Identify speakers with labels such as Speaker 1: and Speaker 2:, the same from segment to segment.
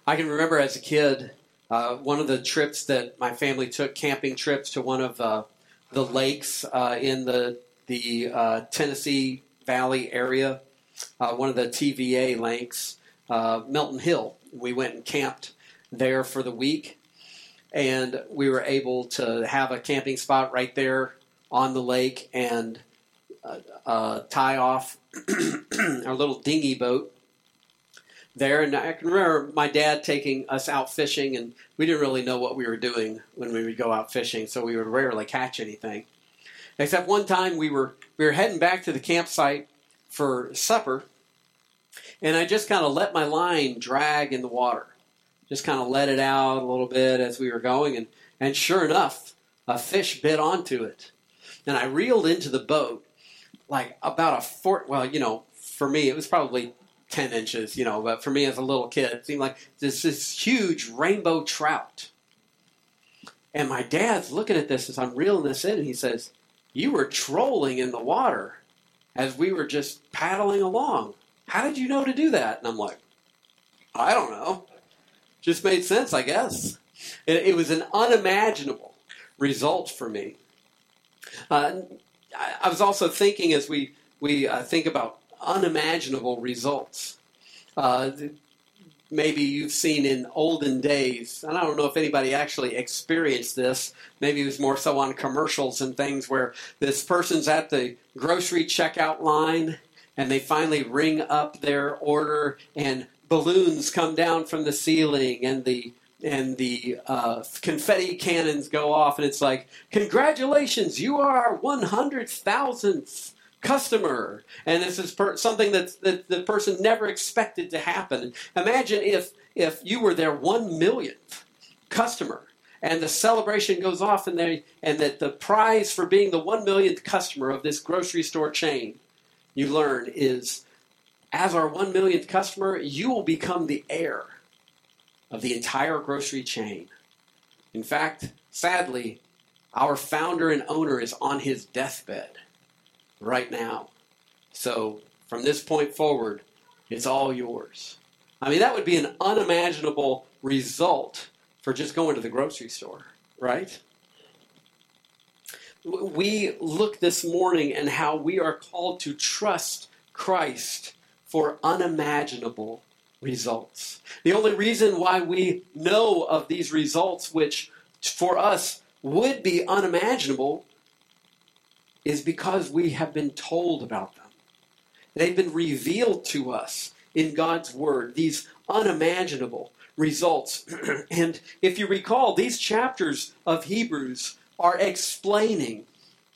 Speaker 1: I can remember as a kid, one of the trips that my family took, camping trips to one of the lakes in the Tennessee Valley area, one of the TVA lakes, Milton Hill. We went and camped there for the week, and we were able to have a camping spot right there on the lake and tie off our little dinghy boat there. And I can remember my dad taking us out fishing, and we didn't really know what we were doing when we would go out fishing, so we would rarely catch anything. Except one time we were heading back to the campsite for supper, and I just kind of let my line drag in the water. Just kind of let it out a little bit as we were going, and sure enough, a fish bit onto it. And I reeled into the boat like about for me it was probably 10 inches, but for me as a little kid, it seemed like this huge rainbow trout. And my dad's looking at this as I'm reeling this in, and he says, "You were trolling in the water as we were just paddling along. How did you know to do that?" And I'm like, "I don't know. Just made sense, I guess." It was an unimaginable result for me. I was also thinking as we think about unimaginable results. Maybe you've seen in olden days, and I don't know if anybody actually experienced this, maybe it was more so on commercials and things where this person's at the grocery checkout line and they finally ring up their order and balloons come down from the ceiling and the confetti cannons go off, and it's like, "Congratulations, you are our 100,000th customer." And this is something that the person never expected to happen. Imagine if you were their 1 millionth customer, and the celebration goes off, and that the prize for being the 1 millionth customer of this grocery store chain, you learn, is, as our 1 millionth customer, you will become the heir of the entire grocery chain. In fact, sadly, our founder and owner is on his deathbed right now. So from this point forward, it's all yours. I mean, that would be an unimaginable result for just going to the grocery store, right? We look this morning at how we are called to trust Christ for unimaginable results. The only reason why we know of these results, which for us would be unimaginable, is because we have been told about them. They've been revealed to us in God's Word, these unimaginable results. And if you recall, these chapters of Hebrews are explaining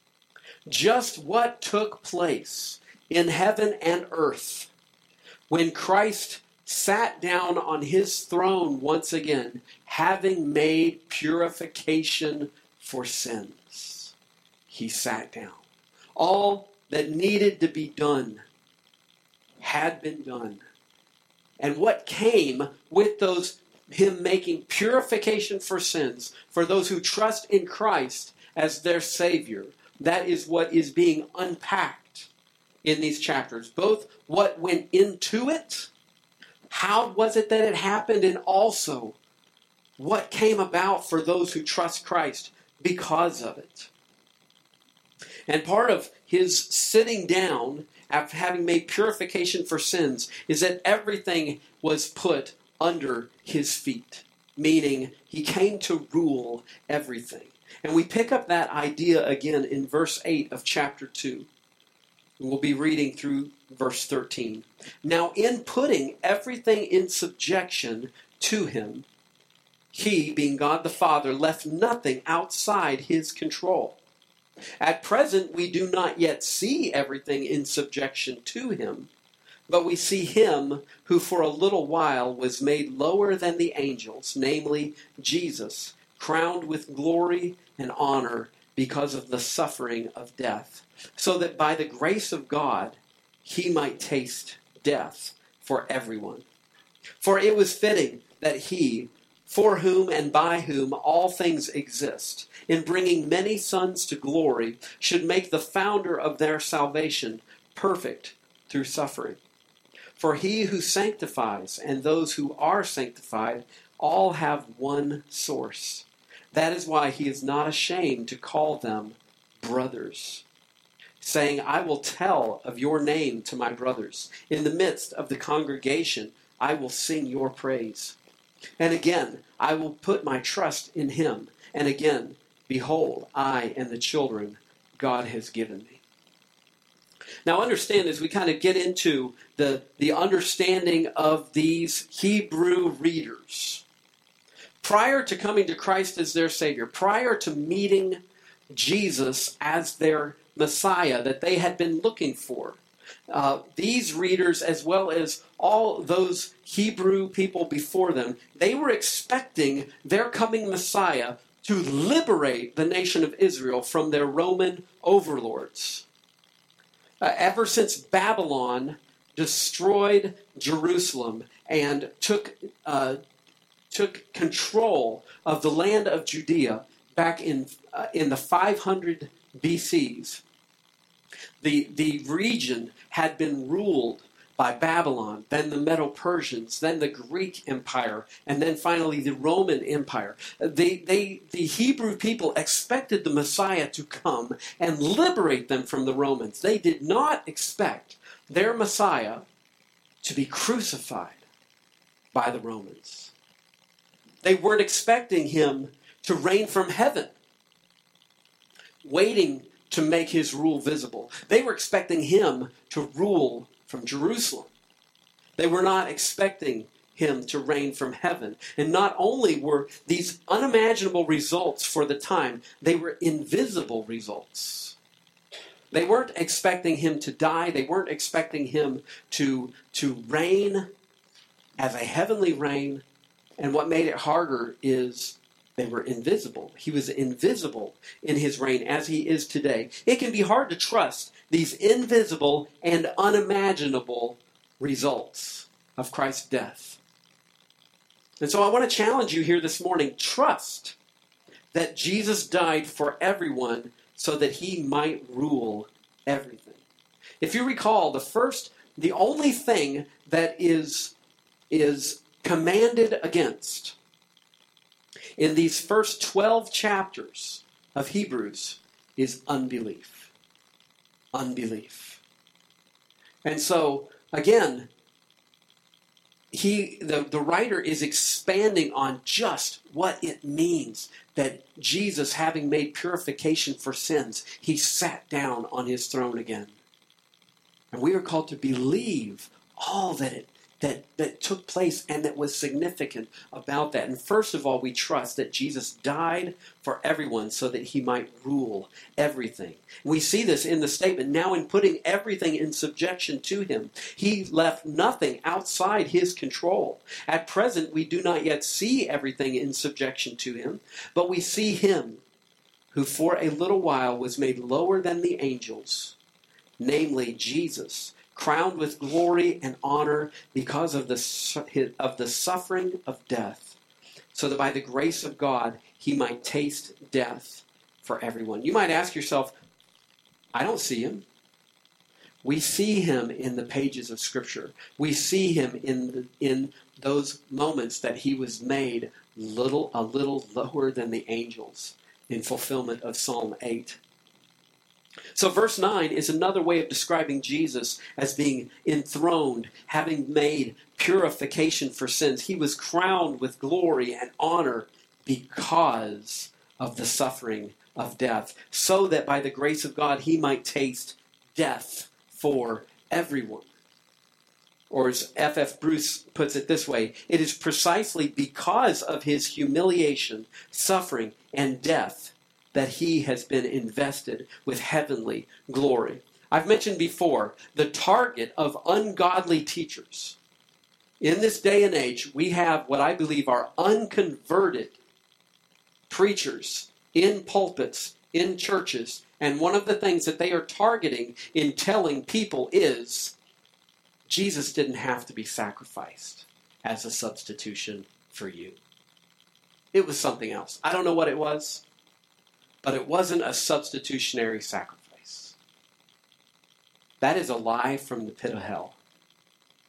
Speaker 1: just what took place in heaven and earth when Christ sat down on his throne once again, having made purification for sins. He sat down. All that needed to be done had been done. And what came with him making purification for sins, for those who trust in Christ as their Savior, that is what is being unpacked in these chapters. Both what went into it, how was it that it happened, and also what came about for those who trust Christ because of it. And part of his sitting down, after having made purification for sins, is that everything was put under his feet, meaning he came to rule everything. And we pick up that idea again in verse 8 of chapter 2. We'll be reading through verse 13. Now, in putting everything in subjection to him, he, being God the Father, left nothing outside his control. At present, we do not yet see everything in subjection to him, but we see him who for a little while was made lower than the angels, namely Jesus, crowned with glory and honor because of the suffering of death, so that by the grace of God he might taste death for everyone. For it was fitting that he, for whom and by whom all things exist, in bringing many sons to glory, should make the founder of their salvation perfect through suffering. For he who sanctifies and those who are sanctified all have one source. That is why he is not ashamed to call them brothers, saying, I will tell of your name to my brothers. In the midst of the congregation, I will sing your praise. And again, I will put my trust in him. And again, behold, I and the children God has given me. Now understand, as we kind of get into the understanding of these Hebrew readers, prior to coming to Christ as their Savior, prior to meeting Jesus as their Messiah that they had been looking for, these readers, as well as all those Hebrew people before them, they were expecting their coming Messiah to liberate the nation of Israel from their Roman overlords. Ever since Babylon destroyed Jerusalem and took control of the land of Judea back in the 500 BCs, the region had been ruled by Babylon, then the Medo-Persians, then the Greek Empire, and then finally the Roman Empire. The Hebrew people expected the Messiah to come and liberate them from the Romans. They did not expect their Messiah to be crucified by the Romans. They weren't expecting him to reign from heaven, waiting to make his rule visible. They were expecting him to rule from Jerusalem. They were not expecting him to reign from heaven. And not only were these unimaginable results for the time, they were invisible results. They weren't expecting him to die. They weren't expecting him to reign as a heavenly reign. And what made it harder is they were invisible. He was invisible in his reign as he is today. It can be hard to trust these invisible and unimaginable results of Christ's death. And so I want to challenge you here this morning. Trust that Jesus died for everyone so that he might rule everything. If you recall, the only thing that is commanded against in these first 12 chapters of Hebrews is unbelief. Unbelief. And so, again, the writer is expanding on just what it means that Jesus, having made purification for sins, he sat down on his throne again. And we are called to believe all that took place and that was significant about that. And first of all, we trust that Jesus died for everyone so that he might rule everything. We see this in the statement, now in putting everything in subjection to him, he left nothing outside his control. At present, we do not yet see everything in subjection to him, but we see him who for a little while was made lower than the angels, namely Jesus, crowned with glory and honor because of the suffering of death, so that by the grace of God he might taste death for everyone. You might ask yourself, I don't see him. We see him in the pages of Scripture. We see him in those moments that he was made a little lower than the angels in fulfillment of Psalm 8. So verse 9 is another way of describing Jesus as being enthroned, having made purification for sins. He was crowned with glory and honor because of the suffering of death, so that by the grace of God he might taste death for everyone. Or as F.F. Bruce puts it this way, it is precisely because of his humiliation, suffering, and death that he has been invested with heavenly glory. I've mentioned before, the target of ungodly teachers. In this day and age, we have what I believe are unconverted preachers in pulpits, in churches, and one of the things that they are targeting in telling people is Jesus didn't have to be sacrificed as a substitution for you. It was something else. I don't know what it was, but it wasn't a substitutionary sacrifice. That is a lie from the pit of hell.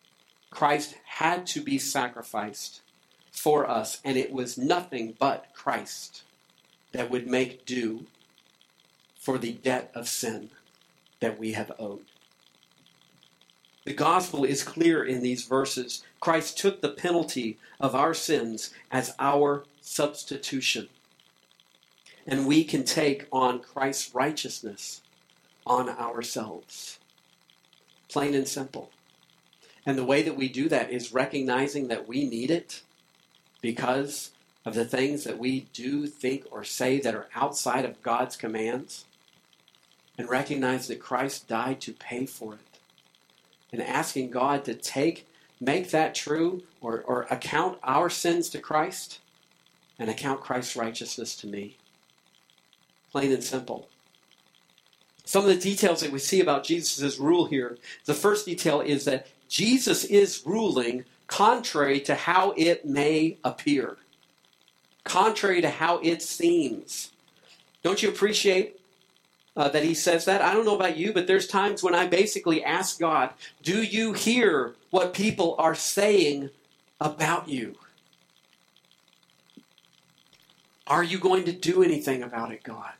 Speaker 1: Christ had to be sacrificed for us, and it was nothing but Christ that would make due for the debt of sin that we have owed. The gospel is clear in these verses. Christ took the penalty of our sins as our substitution. And we can take on Christ's righteousness on ourselves. Plain and simple. And the way that we do that is recognizing that we need it because of the things that we do, think, or say that are outside of God's commands. And recognize that Christ died to pay for it. And asking God to make that true, or account our sins to Christ and account Christ's righteousness to me. Plain and simple. Some of the details that we see about Jesus' rule here, the first detail is that Jesus is ruling contrary to how it may appear. Contrary to how it seems. Don't you appreciate that he says that? I don't know about you, but there's times when I basically ask God, do you hear what people are saying about you? Are you going to do anything about it, God?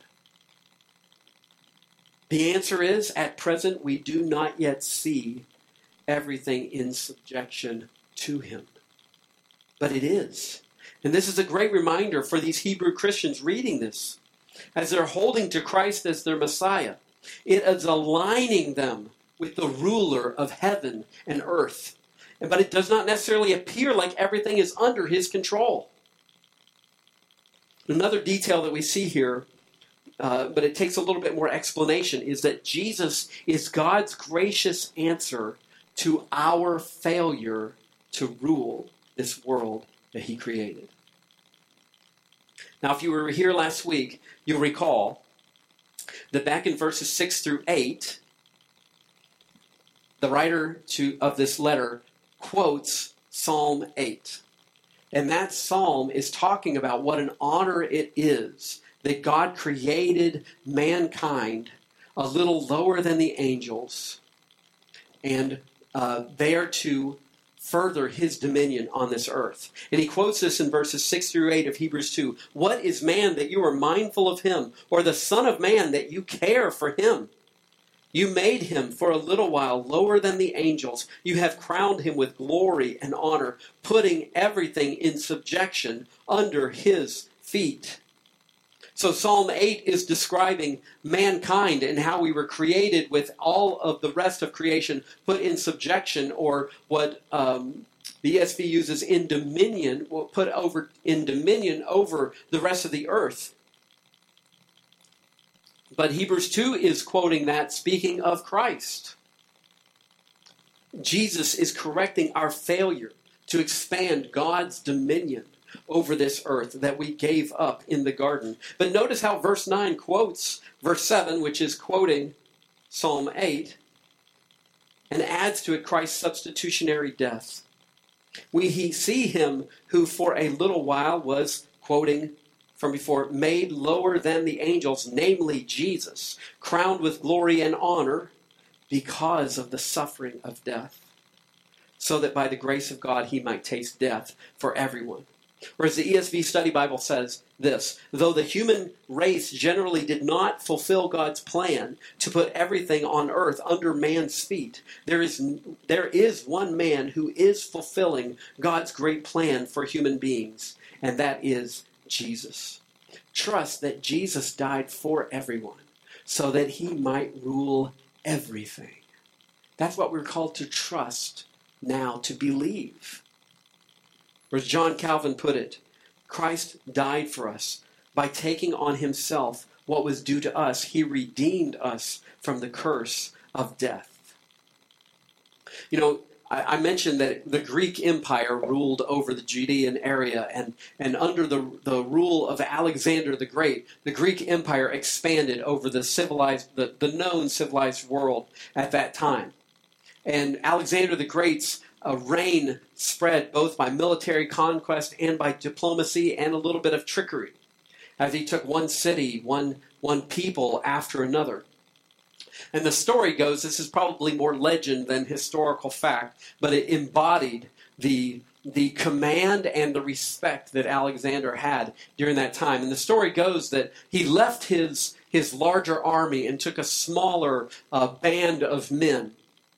Speaker 1: The answer is, at present, we do not yet see everything in subjection to him. But it is. And this is a great reminder for these Hebrew Christians reading this. As they're holding to Christ as their Messiah, it is aligning them with the ruler of heaven and earth. But it does not necessarily appear like everything is under his control. Another detail that we see here, but it takes a little bit more explanation, is that Jesus is God's gracious answer to our failure to rule this world that he created. Now, if you were here last week, you'll recall that back in verses 6 through 8, the writer of this letter quotes Psalm 8. And that psalm is talking about what an honor it is that God created mankind a little lower than the angels, and they are to further his dominion on this earth. And he quotes this in verses 6 through 8 of Hebrews 2. What is man that you are mindful of him, or the son of man that you care for him? You made him for a little while lower than the angels. You have crowned him with glory and honor, putting everything in subjection under his feet. So Psalm 8 is describing mankind and how we were created with all of the rest of creation put in subjection, or what the ESV uses in dominion, put over in dominion over the rest of the earth. But Hebrews 2 is quoting that, speaking of Christ. Jesus is correcting our failure to expand God's dominion over this earth that we gave up in the garden. But notice how verse 9 quotes verse 7, which is quoting Psalm 8, and adds to it Christ's substitutionary death. We see him who for a little while was, quoting from before, made lower than the angels, namely Jesus, crowned with glory and honor because of the suffering of death, so that by the grace of God he might taste death for everyone. Or as the ESV Study Bible says this, though the human race generally did not fulfill God's plan to put everything on earth under man's feet, there is one man who is fulfilling God's great plan for human beings, and that is Jesus. Trust that Jesus died for everyone so that he might rule everything. That's what we're called to trust now, to believe. Or as John Calvin put it, Christ died for us by taking on himself what was due to us. He redeemed us from the curse of death. You know, I mentioned that the Greek Empire ruled over the Judean area, and under the rule of Alexander the Great, the Greek Empire expanded over the known civilized world at that time. And Alexander the Great's reign spread both by military conquest and by diplomacy and a little bit of trickery, as he took one city, one people after another. And the story goes, this is probably more legend than historical fact, but it embodied the command and the respect that Alexander had during that time. And the story goes that he left his larger army and took a smaller band of men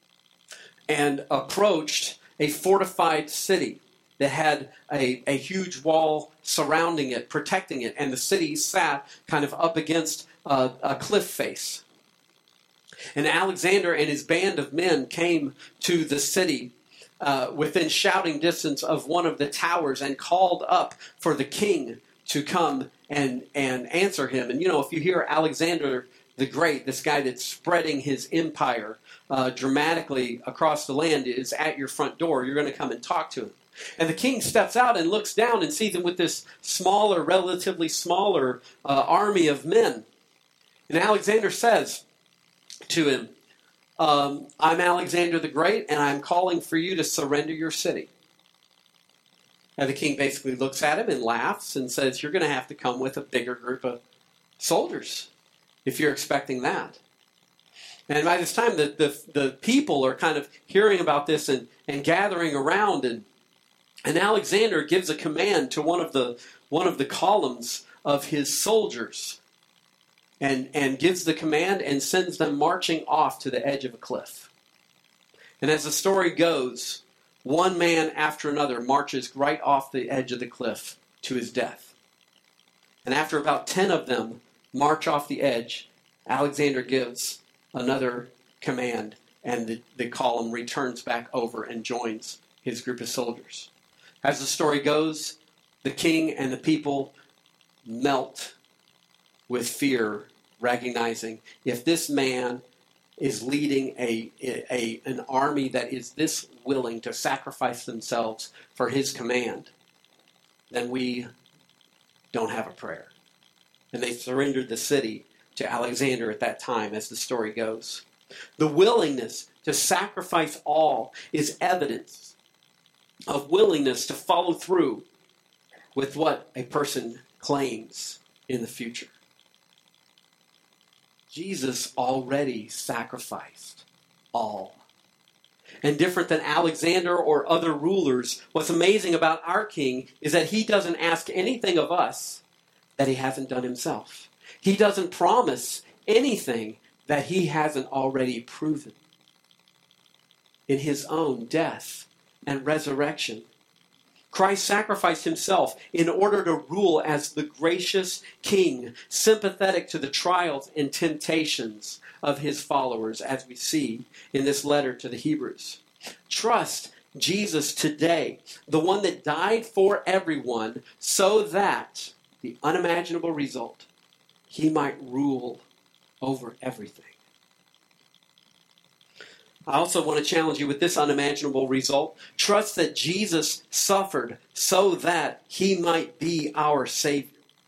Speaker 1: and approached a fortified city that had a huge wall surrounding it, protecting it, and the city sat kind of up against a cliff face. And Alexander and his band of men came to the city within shouting distance of one of the towers and called up for the king to come and answer him. And if you hear Alexander the Great, this guy that's spreading his empire dramatically across the land, is at your front door, you're going to come and talk to him. And the king steps out and looks down and sees him with this smaller, relatively smaller army of men. And Alexander says to him, I'm Alexander the Great, and I'm calling for you to surrender your city. And the king basically looks at him and laughs and says, you're going to have to come with a bigger group of soldiers if you're expecting that. And by this time, the people are kind of hearing about this and gathering around, and Alexander gives a command to one of the columns of his soldiers, and gives the command and sends them marching off to the edge of a cliff. And as the story goes, one man after another marches right off the edge of the cliff to his death. And after about 10 of them march off the edge, Alexander gives another command, and the column returns back over and joins his group of soldiers. As the story goes, the king and the people melt with fear, recognizing if this man is leading an army that is this willing to sacrifice themselves for his command, then we don't have a prayer. And they surrendered the city to Alexander at that time, as the story goes. The willingness to sacrifice all is evidence of willingness to follow through with what a person claims in the future. Jesus already sacrificed all. And different than Alexander or other rulers, what's amazing about our king is that he doesn't ask anything of us that he hasn't done himself. He doesn't promise anything that he hasn't already proven in his own death and resurrection. Christ sacrificed himself in order to rule as the gracious king, sympathetic to the trials and temptations of his followers, as we see in this letter to the Hebrews. Trust Jesus today, the one that died for everyone, so that the unimaginable result, he might rule over everything. I also want to challenge you with this unimaginable result. Trust that Jesus suffered so that he might be our Savior.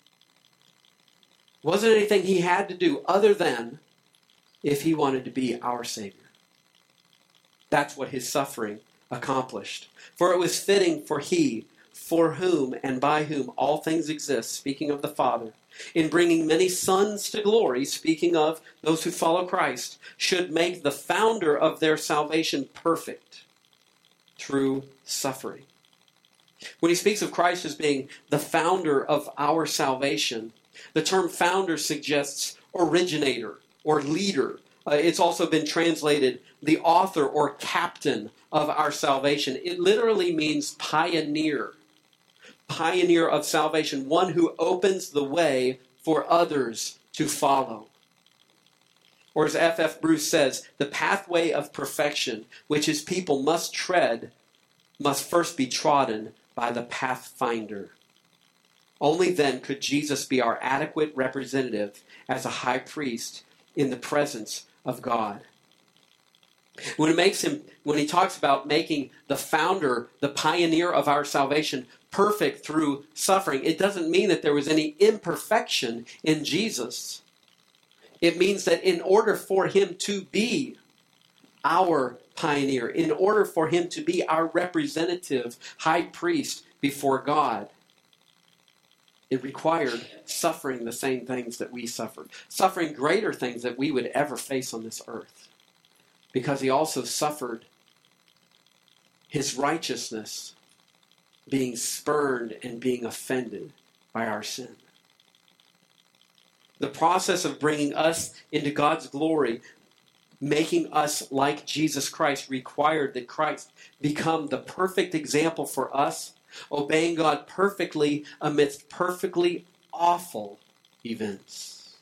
Speaker 1: It wasn't anything he had to do other than if he wanted to be our Savior. That's what his suffering accomplished. For it was fitting for he, for whom and by whom all things exist, speaking of the Father, in bringing many sons to glory, speaking of those who follow Christ, should make the founder of their salvation perfect through suffering. When he speaks of Christ as being the founder of our salvation, the term founder suggests originator or leader. It's also been translated the author or captain of our salvation. It literally means pioneer. Pioneer of salvation, one who opens the way for others to follow. Or as F.F. Bruce says, the pathway of perfection, which his people must tread, must first be trodden by the pathfinder. Only then could Jesus be our adequate representative as a high priest in the presence of God. When he talks about making the founder, the pioneer of our salvation, perfect through suffering, it doesn't mean that there was any imperfection in Jesus. It means that in order for him to be our pioneer, in order for him to be our representative high priest before God, it required suffering the same things that we suffered, suffering greater things that we would ever face on this earth, because he also suffered his righteousness being spurned and being offended by our sin. The process of bringing us into God's glory, making us like Jesus Christ, required that Christ become the perfect example for us, obeying God perfectly amidst perfectly awful events.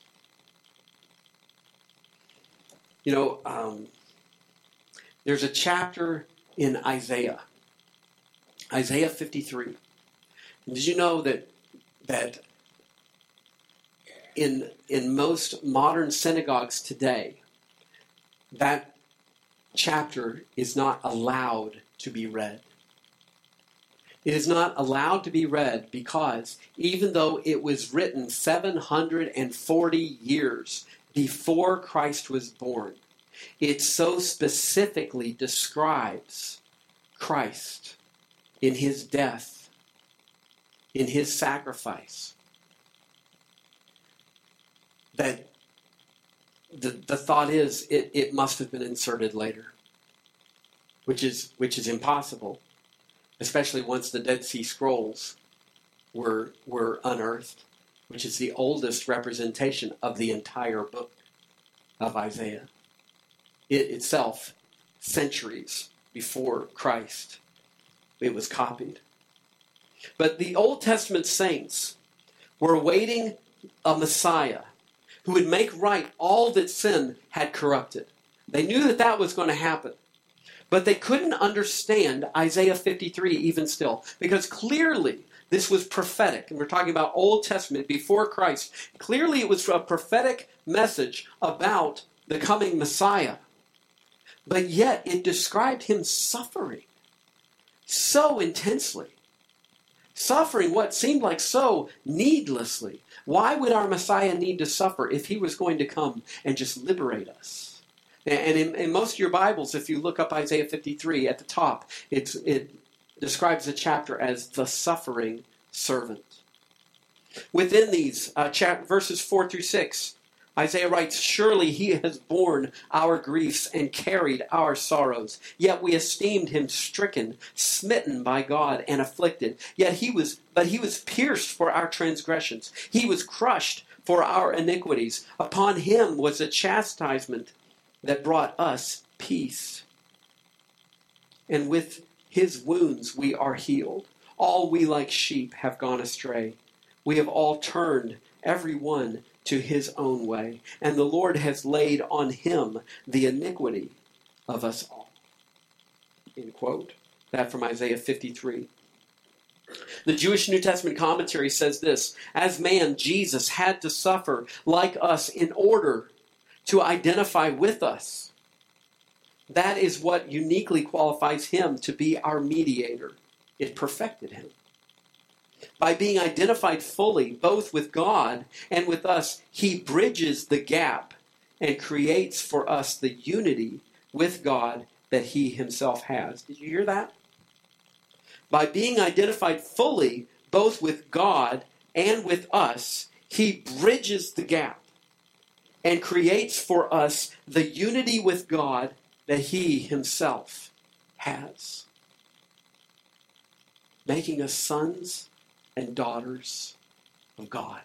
Speaker 1: There's a chapter in Isaiah 53. And did you know that in most modern synagogues today, that chapter is not allowed to be read? It is not allowed to be read because even though it was written 740 years before Christ was born, it so specifically describes Christ in his death, in his sacrifice, that the thought is it must have been inserted later, which is impossible, especially once the Dead Sea Scrolls were unearthed, which is the oldest representation of the entire book of Isaiah. It itself, centuries before Christ, it was copied. But the Old Testament saints were awaiting a Messiah who would make right all that sin had corrupted. They knew that was going to happen. But they couldn't understand Isaiah 53 even still, because clearly this was prophetic. And we're talking about Old Testament before Christ. Clearly it was a prophetic message about the coming Messiah. But yet it described him suffering so intensely. Suffering what seemed like so needlessly. Why would our Messiah need to suffer if he was going to come and just liberate us? And in most of your Bibles, if you look up Isaiah 53 at the top, it describes the chapter as the suffering servant. Within these verses 4 through 6, Isaiah writes, "Surely he has borne our griefs and carried our sorrows. Yet we esteemed him stricken, smitten by God, and afflicted. But he was pierced for our transgressions. He was crushed for our iniquities. Upon him was the chastisement that brought us peace. And with his wounds we are healed. All we like sheep have gone astray. We have all turned, every one, to his own way. And the Lord has laid on him the iniquity of us all." End quote. That from Isaiah 53. The Jewish New Testament commentary says this: "As man, Jesus had to suffer like us in order to identify with us. That is what uniquely qualifies him to be our mediator. It perfected him. By being identified fully, both with God and with us, he bridges the gap and creates for us the unity with God that he himself has." Did you hear that? By being identified fully, both with God and with us, he bridges the gap and creates for us the unity with God that he himself has, making us sons and daughters of God.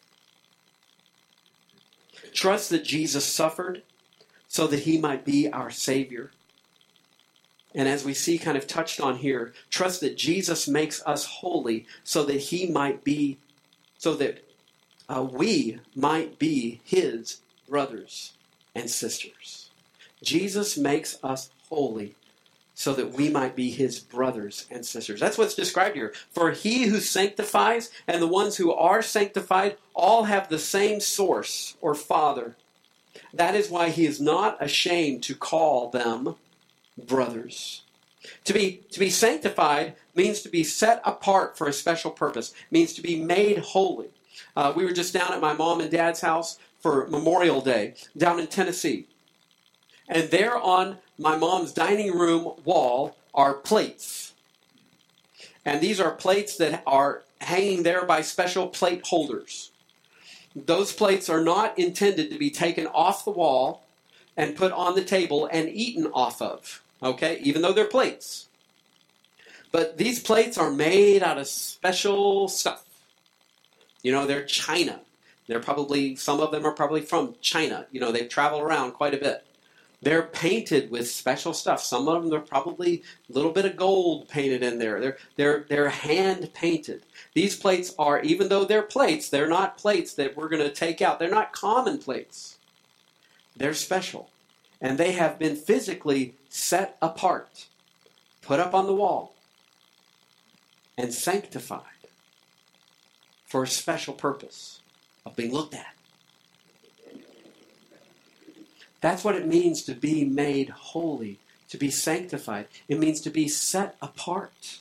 Speaker 1: Trust that Jesus suffered so that he might be our Savior. And as we see kind of touched on here, trust that Jesus makes us holy so that he might be, so that we might be his brothers and sisters. Jesus makes us holy so that we might be his brothers and sisters. That's what's described here. "For he who sanctifies and the ones who are sanctified all have the same source or Father. That is why he is not ashamed to call them brothers." To be sanctified means to be set apart for a special purpose, means to be made holy. We were just down at my mom and dad's house for Memorial Day, down in Tennessee. And there on my mom's dining room wall are plates. And these are plates that are hanging there by special plate holders. Those plates are not intended to be taken off the wall and put on the table and eaten off of, okay, even though they're plates. But these plates are made out of special stuff. You know, they're China. Some of them are probably from China. You know, they travel around quite a bit. They're painted with special stuff. Some of them are probably a little bit of gold painted in there. They're hand painted. These plates are, even though they're plates, they're not plates that we're going to take out. They're not common plates. They're special. And they have been physically set apart, put up on the wall, and sanctified for a special purpose of being looked at. That's what it means to be made holy, to be sanctified. It means to be set apart.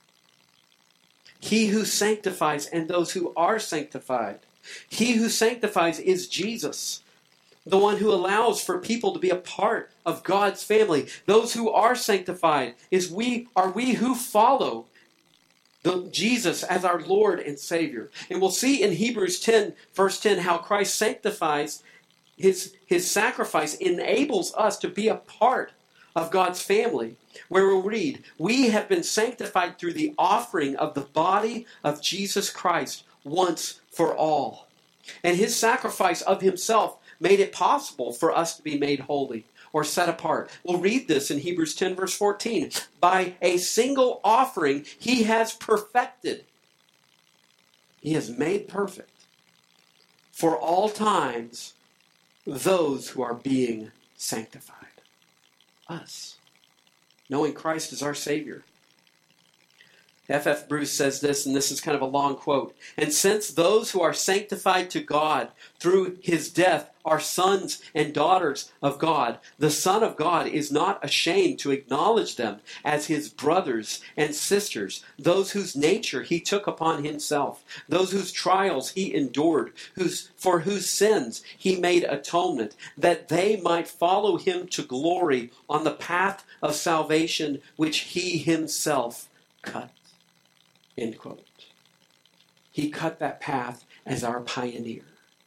Speaker 1: He who sanctifies and those who are sanctified. He who sanctifies is Jesus, the one who allows for people to be a part of God's family. Those who are sanctified are we who follow Jesus as our Lord and Savior. And we'll see in Hebrews 10, verse 10, how Christ sanctifies. His sacrifice enables us to be a part of God's family, where we'll read, we have been sanctified through the offering of the body of Jesus Christ once for all. And his sacrifice of himself made it possible for us to be made holy or set apart. We'll read this in Hebrews 10, verse 14. By a single offering, he has perfected. He has made perfect for all times those who are being sanctified. Us. Knowing Christ as our Savior. F.F. Bruce says this, and this is kind of a long quote. And since those who are sanctified to God through his death are sons and daughters of God, the Son of God is not ashamed to acknowledge them as his brothers and sisters, those whose nature he took upon himself, those whose trials he endured, for whose sins he made atonement, that they might follow him to glory on the path of salvation which he himself cut. End quote. He cut that path as our pioneer.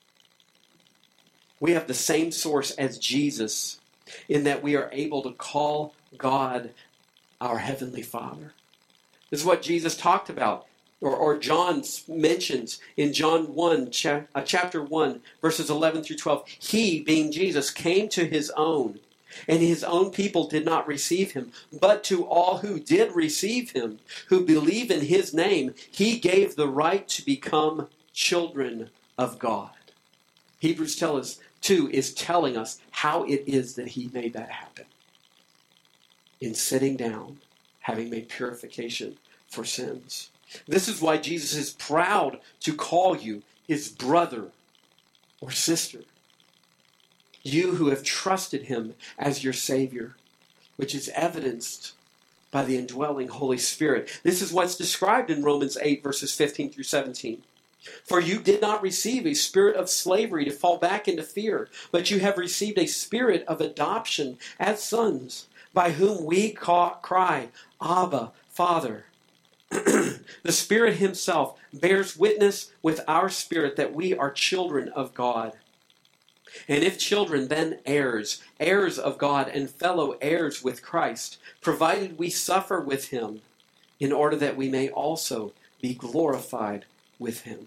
Speaker 1: We have the same source as Jesus in that we are able to call God our Heavenly Father. This is what Jesus talked about, or John mentions in John 1, chapter 1, verses 11 through 12. He, being Jesus, came to his own, and his own people did not receive him. But to all who did receive him, who believe in his name, he gave the right to become children of God. Hebrews 2 is telling us how it is that he made that happen. In sitting down, having made purification for sins. This is why Jesus is proud to call you his brother or sister. You who have trusted him as your Savior, which is evidenced by the indwelling Holy Spirit. This is what's described in Romans 8, verses 15 through 17. For you did not receive a spirit of slavery to fall back into fear, but you have received a spirit of adoption as sons, by whom we cry, Abba, Father. The Spirit himself bears witness with our spirit that we are children of God. And if children, then heirs, heirs of God and fellow heirs with Christ, provided we suffer with him, in order that we may also be glorified with him.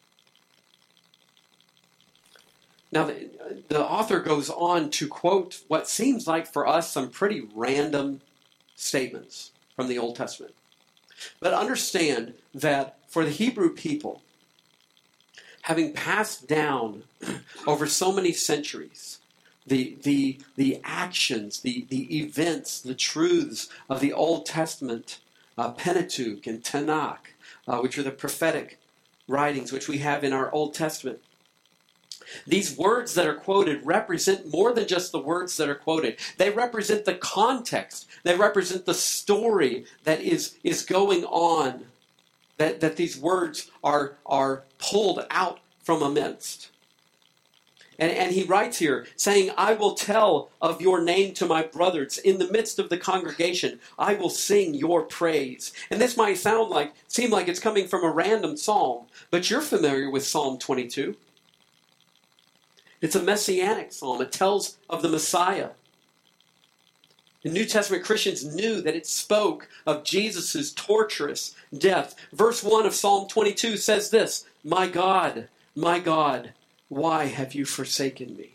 Speaker 1: Now, the author goes on to quote what seems like for us some pretty random statements from the Old Testament. But understand that for the Hebrew people, having passed down over so many centuries, the actions, the events, the truths of the Old Testament, Pentateuch and Tanakh, which are the prophetic writings which we have in our Old Testament. These words that are quoted represent more than just the words that are quoted. They represent the context. They represent the story that is going on. That these words are pulled out from amidst. And he writes here, saying, I will tell of your name to my brothers. In the midst of the congregation, I will sing your praise. And this might seem like it's coming from a random psalm, but you're familiar with Psalm 22. It's a messianic psalm. It tells of the Messiah. The New Testament Christians knew that it spoke of Jesus' torturous death. Verse 1 of Psalm 22 says this, my God, why have you forsaken me?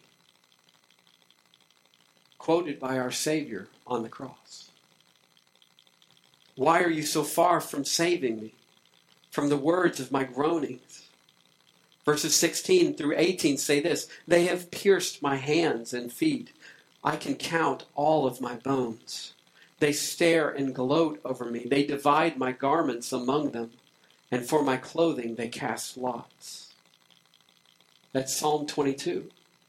Speaker 1: Quoted by our Savior on the cross. Why are you so far from saving me? From the words of my groanings. Verses 16 through 18 say this, they have pierced my hands and feet. I can count all of my bones. They stare and gloat over me. They divide my garments among them, and for my clothing they cast lots. That's Psalm 22.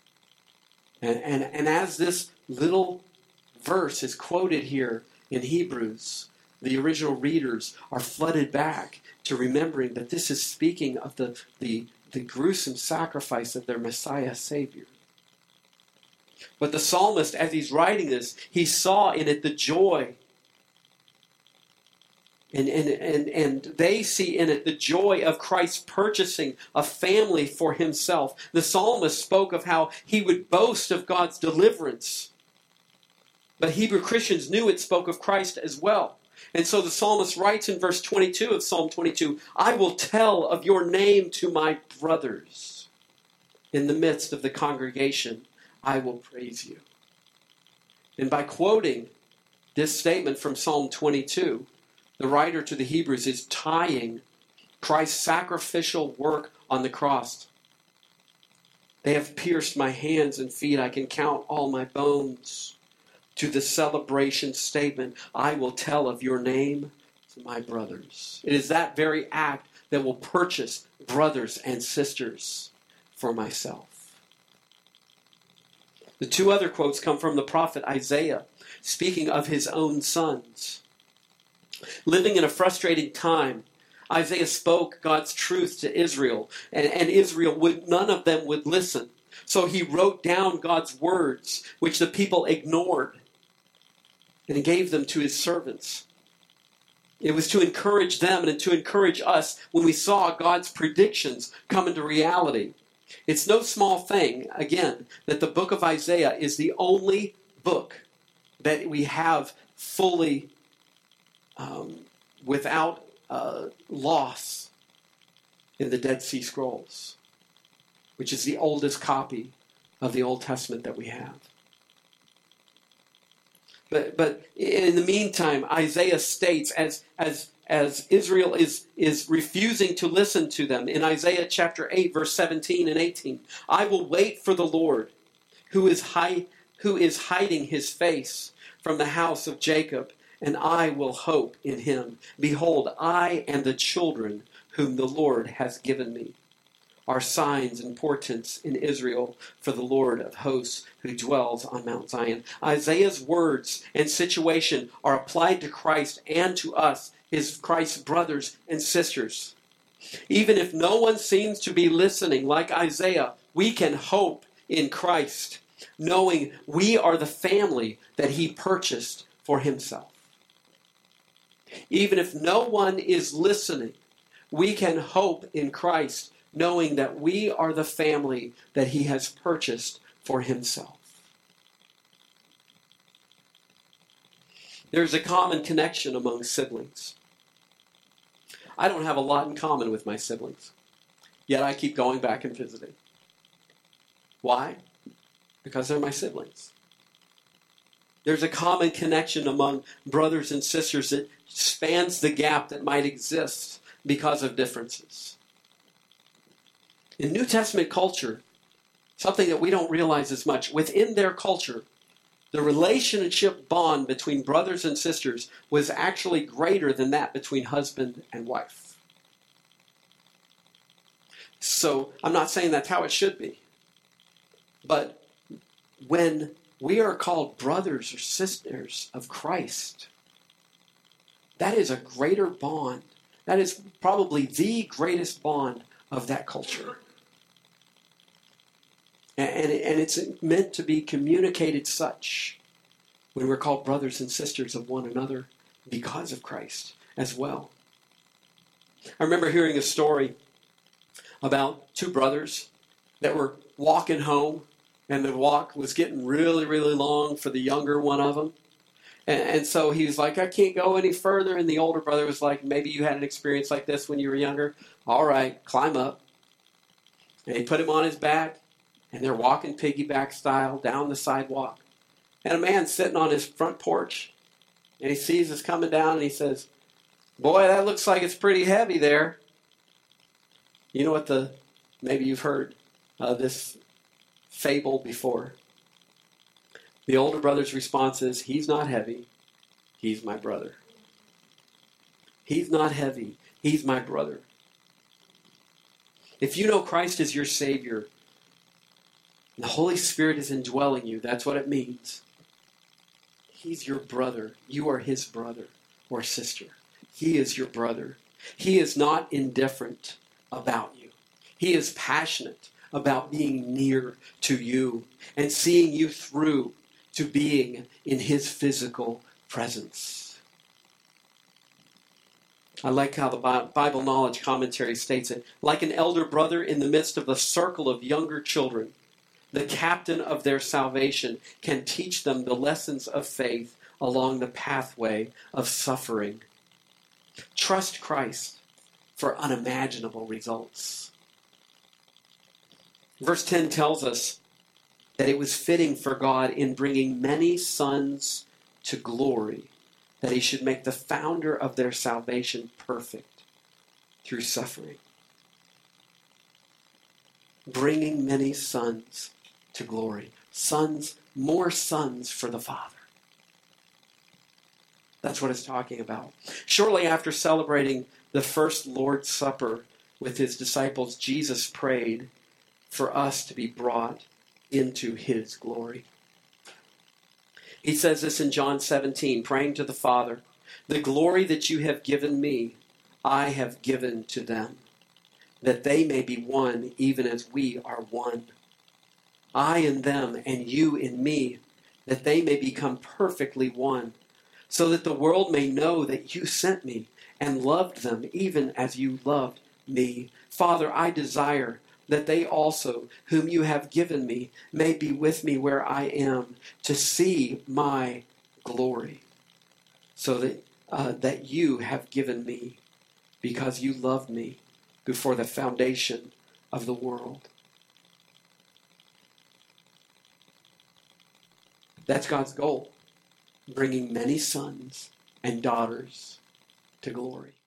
Speaker 1: And as this little verse is quoted here in Hebrews, the original readers are flooded back to remembering that this is speaking of the gruesome sacrifice of their Messiah Savior. But the psalmist, as he's writing this, he saw in it the joy. And they see in it the joy of Christ purchasing a family for himself. The psalmist spoke of how he would boast of God's deliverance. But Hebrew Christians knew it spoke of Christ as well. And so the psalmist writes in verse 22 of Psalm 22, I will tell of your name to my brothers. In the midst of the congregation, I will praise you. And by quoting this statement from Psalm 22, the writer to the Hebrews is tying Christ's sacrificial work on the cross. They have pierced my hands and feet. I can count all my bones. To the celebration statement, I will tell of your name to my brothers. It is that very act that will purchase brothers and sisters for myself. The two other quotes come from the prophet Isaiah, speaking of his own sons. Living in a frustrating time, Isaiah spoke God's truth to Israel, and Israel none of them would listen. So he wrote down God's words, which the people ignored, and he gave them to his servants. It was to encourage them and to encourage us when we saw God's predictions come into reality. It's no small thing, again, that the book of Isaiah is the only book that we have fully without loss in the Dead Sea Scrolls, which is the oldest copy of the Old Testament that we have. But in the meantime, Isaiah states, as Israel is refusing to listen to them, in Isaiah chapter 8, verse 17 and 18, I will wait for the Lord, who is hiding his face from the house of Jacob, and I will hope in him. Behold, I and the children whom the Lord has given me are signs and portents in Israel for the Lord of hosts who dwells on Mount Zion. Isaiah's words and situation are applied to Christ and to us, his Christ's brothers and sisters. Even if no one seems to be listening like Isaiah, we can hope in Christ, knowing we are the family that he purchased for himself. Even if no one is listening, we can hope in Christ, knowing that we are the family that he has purchased for himself. There's a common connection among siblings. I don't have a lot in common with my siblings, yet I keep going back and visiting. Why? Because they're my siblings. There's a common connection among brothers and sisters that spans the gap that might exist because of differences. In New Testament culture, something that we don't realize as much, within their culture, the relationship bond between brothers and sisters was actually greater than that between husband and wife. So I'm not saying that's how it should be. But when we are called brothers or sisters of Christ, that is a greater bond. That is probably the greatest bond of that culture. And it's meant to be communicated such when we're called brothers and sisters of one another because of Christ as well. I remember hearing a story about two brothers that were walking home, and the walk was getting really, really long for the younger one of them. And so he was like, I can't go any further. And the older brother was like, maybe you had an experience like this when you were younger. All right, climb up. And he put him on his back, and they're walking piggyback style down the sidewalk. And a man sitting on his front porch, and he sees us coming down, and he says, boy, that looks like it's pretty heavy there. You know what maybe you've heard this fable before. The older brother's response is, he's not heavy, he's my brother. He's not heavy, he's my brother. If you know Christ as your Savior, the Holy Spirit is indwelling you, that's what it means. He's your brother. You are his brother or sister. He is your brother. He is not indifferent about you. He is passionate about being near to you and seeing you through to being in his physical presence. I like how the Bible Knowledge Commentary states it. Like an elder brother in the midst of a circle of younger children, the captain of their salvation can teach them the lessons of faith along the pathway of suffering. Trust Christ for unimaginable results. Verse 10 tells us that it was fitting for God in bringing many sons to glory that he should make the founder of their salvation perfect through suffering. Bringing many sons to glory. Sons, more sons for the Father. That's what it's talking about. Shortly after celebrating the first Lord's Supper with his disciples, Jesus prayed for us to be brought into his glory. He says this in John 17, praying to the Father, the glory that you have given me, I have given to them, that they may be one even as we are one. I in them and you in me, that they may become perfectly one, so that the world may know that you sent me and loved them even as you loved me. Father, I desire that they also, whom you have given me, may be with me where I am, to see my glory, so that you have given me, because you loved me before the foundation of the world. That's God's goal, bringing many sons and daughters to glory.